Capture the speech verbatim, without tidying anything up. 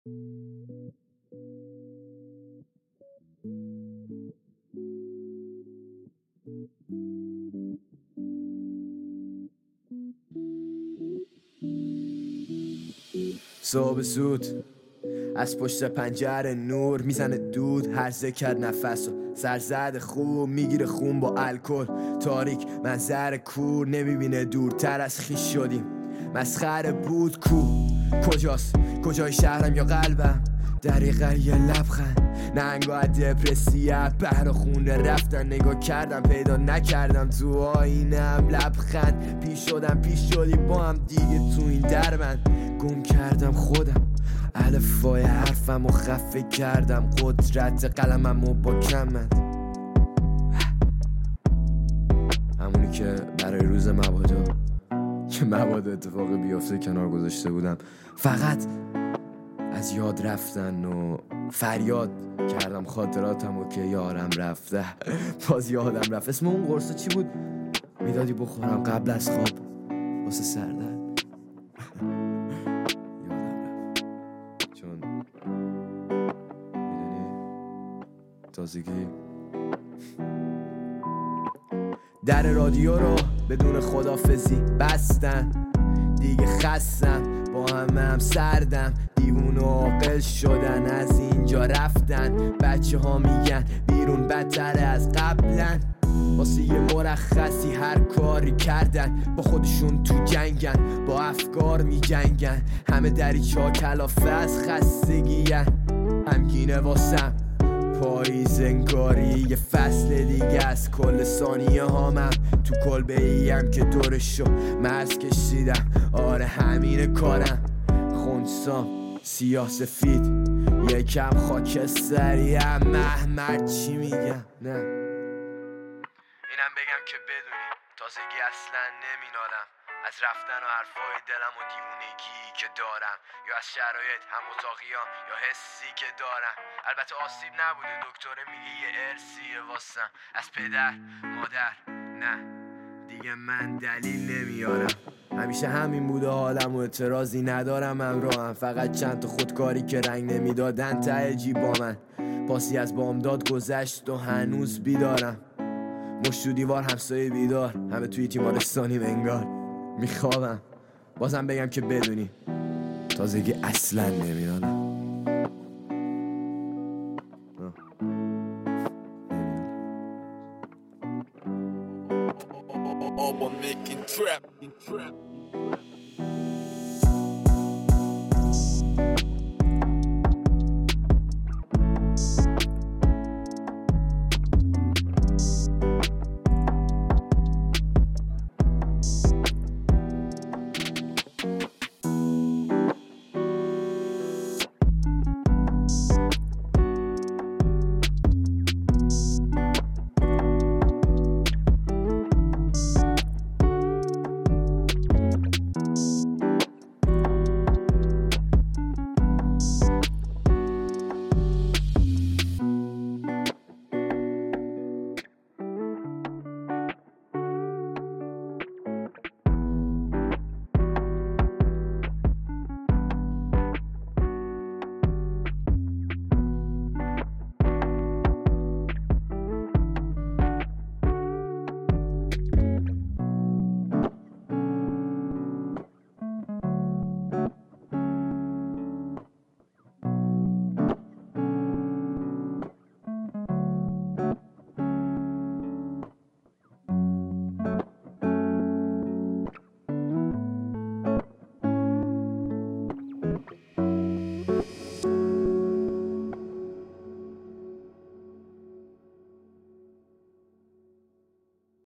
صبح زود از پشت پنجره نور میزنه دود، هرزه کرد نفس و سرزد خوب میگیره خون با الکل. تاریک منظر کور نمیبینه دورتر از خیش شدیم. مسخره بود کو کجاست؟ کجای شهرم یا قلبم؟ دریقه یه لبخند ننگاه دپرسیه بهر خونه رفتن. نگاه کردم پیدا نکردم تو آینم لبخند. پیش شدم پیش شدی با هم دیگه تو این دربند. گم کردم خودم الفای حرفم و خفه کردم قدرت قلمم و با کمند. همونی که برای روز مبادا که مبادا اتفاق بیافته کنار گذاشته بودم. فقط از یاد رفتن و فریاد کردم خاطراتم و که یارم رفته. باز یادم رفت اسم اون قرصا چی بود؟ میدادی بخورم قبل از خواب واسه سردرد. یادم رفت چون میدونی تازگی در رادیو رو بدون خدافزی بستن. دیگه خستم با همه هم سردم. دیوون و عاقل شدن از اینجا رفتن. بچه ها میگن بیرون بدتره از قبلن. واسه یه مرخصی هر کاری کردن. با خودشون تو جنگن با افکار می جنگن. همه دریچه ها کلافه از خستگیان. همگینه واسم پاییز انگاری یه فصل دیگه از کل ثانیه هامم. تو کلبه ایم که دورشو مرز کشیدم. آره همین کارم خونسام سیاه سفید یکم خاکستریم. محمد چی میگم؟ نه اینم بگم که بدونی تازگی اصلا نمینالم از رفتن و حرفای دلم و دیوونگی که دارم، یا از شرایط هم اتاقیام یا حسی که دارم. البته آسیب نبوده، دکتره میگه یه ارسیه واسم از پدر مادر. نه دیگه من دلیل نمیارم. همیشه همین بوده حالم و اعتراضی ندارم همراهم. فقط چند تا خودکاری که رنگ نمیدادن ته جیب با من. پاسی از بامداد گذشت و هنوز بیدارم. مشت تو دیوار همسایه بیدار، همه توی تیمارستانی انگار. میخوابم بازم بگم که بدونی تازگی اصلا نمیدانم.